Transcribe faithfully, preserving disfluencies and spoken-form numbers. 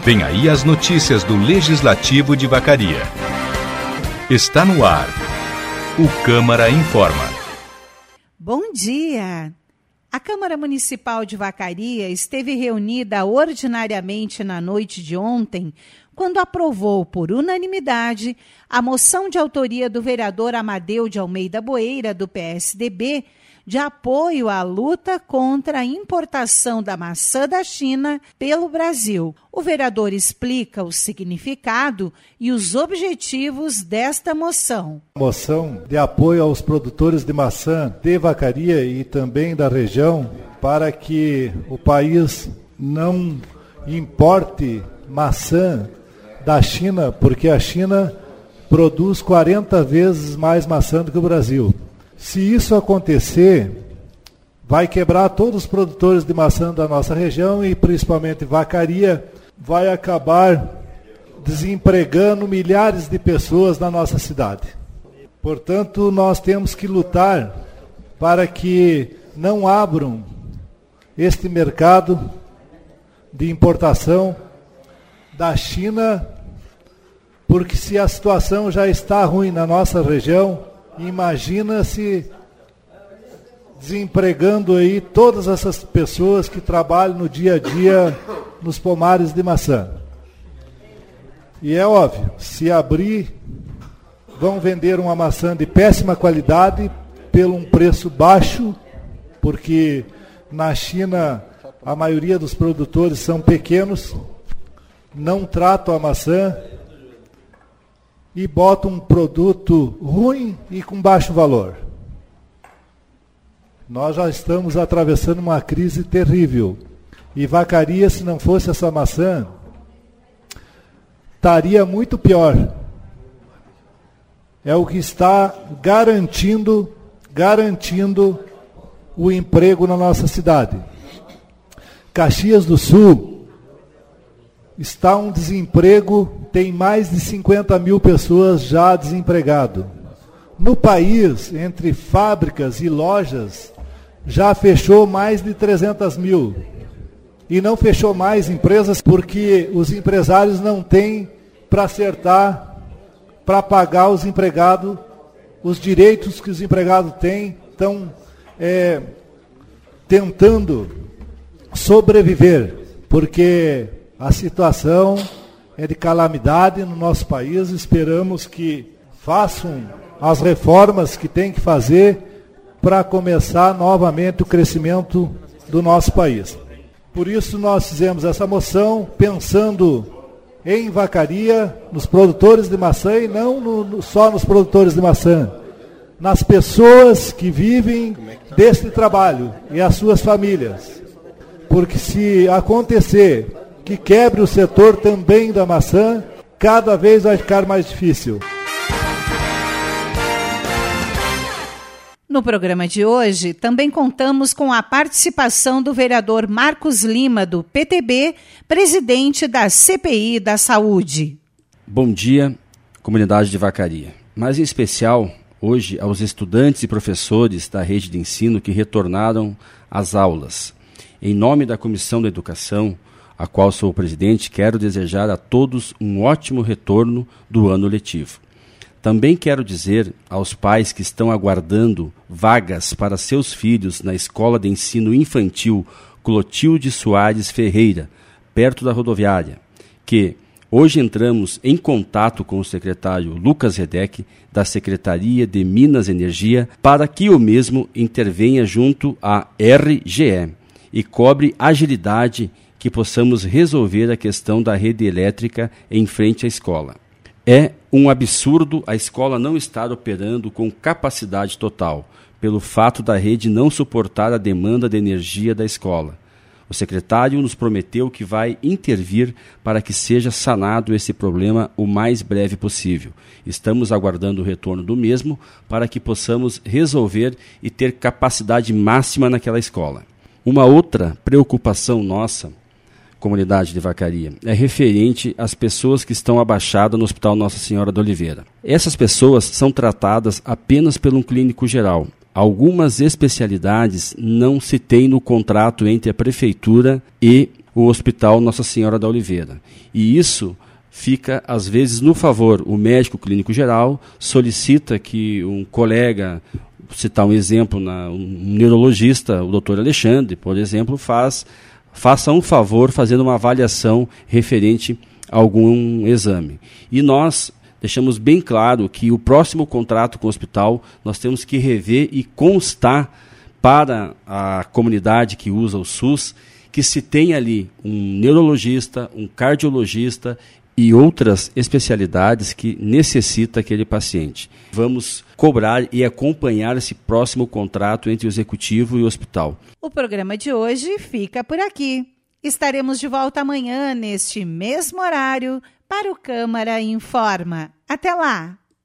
Vem aí as notícias do Legislativo de Vacaria. Está no ar. O Câmara Informa. Bom dia! A Câmara Municipal de Vacaria esteve reunida ordinariamente na noite de ontem, quando aprovou por unanimidade a moção de autoria do vereador Amadeu de Almeida Boeira, do P S D B, de apoio à luta contra a importação da maçã da China pelo Brasil. O vereador explica o significado e os objetivos desta moção. Moção de apoio aos produtores de maçã de Vacaria e também da região, para que o país não importe maçã da China, porque a China produz quarenta vezes mais maçã do que o Brasil. Se isso acontecer, vai quebrar todos os produtores de maçã da nossa região e principalmente Vacaria, vai acabar desempregando milhares de pessoas na nossa cidade. Portanto, nós temos que lutar para que não abram este mercado de importação da China, porque se a situação já está ruim na nossa região, imagina-se desempregando aí todas essas pessoas que trabalham no dia a dia nos pomares de maçã. E é óbvio, se abrir, vão vender uma maçã de péssima qualidade pelo um preço baixo, porque na China a maioria dos produtores são pequenos, não tratam a maçã e botam um produto ruim e com baixo valor. Nós já estamos atravessando uma crise terrível. E Vacaria, se não fosse essa maçã, estaria muito pior. É o que está garantindo, garantindo o emprego na nossa cidade. Caxias do Sul está um desemprego, tem mais de cinquenta mil pessoas já desempregadas. No país, entre fábricas e lojas, já fechou mais de trezentas mil. E não fechou mais empresas porque os empresários não têm para acertar, para pagar os empregados, os direitos que os empregados têm, estão é, tentando sobreviver, porque a situação é de calamidade no nosso país. Esperamos que façam as reformas que tem que fazer para começar novamente o crescimento do nosso país. Por isso nós fizemos essa moção pensando em Vacaria, nos produtores de maçã e não no, no, só nos produtores de maçã, nas pessoas que vivem deste trabalho e as suas famílias. Porque se acontecer que quebre o setor também da maçã, cada vez vai ficar mais difícil. No programa de hoje, também contamos com a participação do vereador Marcos Lima, do P T B, presidente da C P I da Saúde. Bom dia, comunidade de Vacaria. Mas em especial, hoje, aos estudantes e professores da rede de ensino que retornaram às aulas. Em nome da Comissão da Educação, a qual sou o presidente, quero desejar a todos um ótimo retorno do ano letivo. Também quero dizer aos pais que estão aguardando vagas para seus filhos na Escola de Ensino Infantil Clotilde Soares Ferreira, perto da rodoviária, que hoje entramos em contato com o secretário Lucas Redec, da Secretaria de Minas e Energia, para que o mesmo intervenha junto à R G E e cobre agilidade que possamos resolver a questão da rede elétrica em frente à escola. É um absurdo a escola não estar operando com capacidade total, pelo fato da rede não suportar a demanda de energia da escola. O secretário nos prometeu que vai intervir para que seja sanado esse problema o mais breve possível. Estamos aguardando o retorno do mesmo para que possamos resolver e ter capacidade máxima naquela escola. Uma outra preocupação nossa, comunidade de Vacaria, é referente às pessoas que estão abaixadas no Hospital Nossa Senhora da Oliveira. Essas pessoas são tratadas apenas por um clínico geral. Algumas especialidades não se tem no contrato entre a Prefeitura e o Hospital Nossa Senhora da Oliveira. E isso fica, às vezes, no favor. O médico clínico geral solicita que um colega, vou citar um exemplo, na, um neurologista, o doutor Alexandre, por exemplo, faz, faça um favor fazendo uma avaliação referente a algum exame. E nós deixamos bem claro que o próximo contrato com o hospital nós temos que rever e constar para a comunidade que usa o SUS que se tem ali um neurologista, um cardiologista e outras especialidades que necessita aquele paciente. Vamos cobrar e acompanhar esse próximo contrato entre o executivo e o hospital. O programa de hoje fica por aqui. Estaremos de volta amanhã, neste mesmo horário, para o Câmara Informa. Até lá!